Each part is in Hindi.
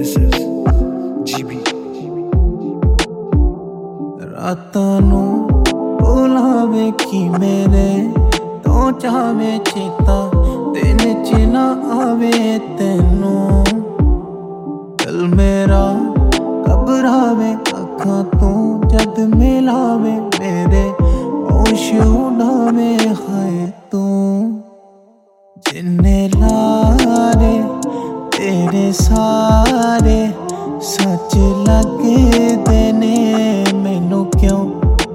This is GB. रातां नूं बुलावे की मेरे तो चावे चेता दिन च ना आवे तेनू दिल मेरा घबरावे अखां तू जद मिलावे मेरे होश उड़ावे हाय तू जिन्ने लारे तेरे सारे सच लगदे ने मैनू क्यों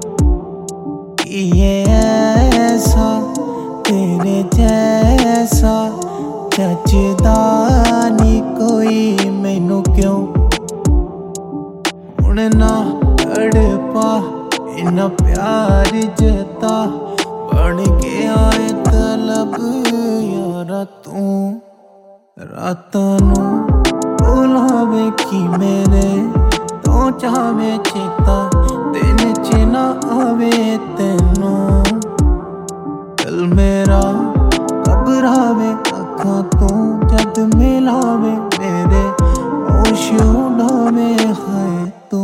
ये ऐसा तेरे जैसा जचदा नी कोई मैनू क्यों हुण ना तड़पा इन्ना प्यार जता बन गया है तलब यारा तू रातां नूं बुलावे की मेरे तो चावे चेता दिन च ना आवे तेनू दिल मेरा घबरावे अखां तू जद मिलावे मेरे होश उड़ावे हाय तू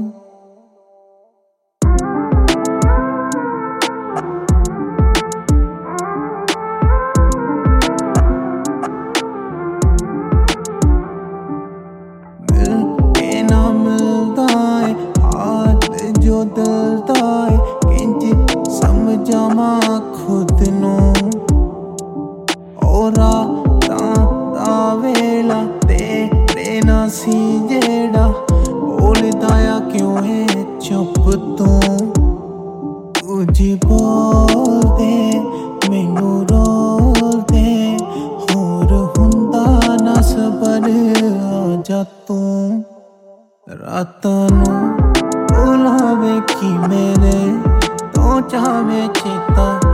जो दिलदा है किंज समझावा खुद नूं और रातां वेला तेरे ना सी जेड़ा बोलदा आ क्यों है चुप तू कुछ बोल दे मैनू रोल दे होर हुंदा ना सबर आ जा तू रातां नूं बुलावे की मेरे तो चावे चेता